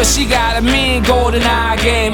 but she got a mean golden eye game.